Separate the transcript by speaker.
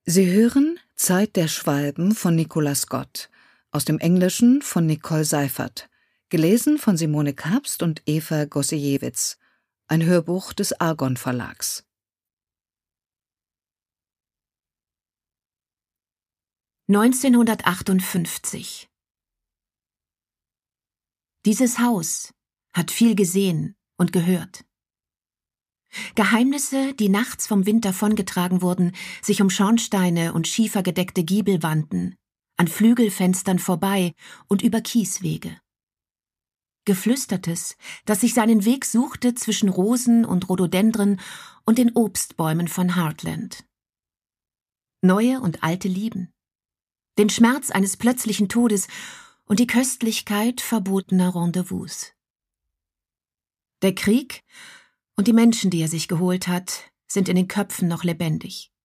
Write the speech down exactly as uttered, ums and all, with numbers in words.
Speaker 1: Sie hören Zeit der Schwalben von Nicola Scott, aus dem Englischen von Nicole Seifert, gelesen von Simone Kabst und Eva Gossejewitz, ein Hörbuch des Argon Verlags.
Speaker 2: neunzehnhundertachtundfünfzig. Dieses Haus hat viel gesehen und gehört. Geheimnisse, die nachts vom Wind davongetragen wurden, sich um Schornsteine und schiefergedeckte Giebel wanden, an Flügelfenstern vorbei und über Kieswege. Geflüstertes, das sich seinen Weg suchte zwischen Rosen und Rhododendren und den Obstbäumen von Heartland. Neue und alte Lieben. Den Schmerz eines plötzlichen Todes und die Köstlichkeit verbotener Rendezvous. Der Krieg und die Menschen, die er sich geholt hat, sind in den Köpfen noch lebendig.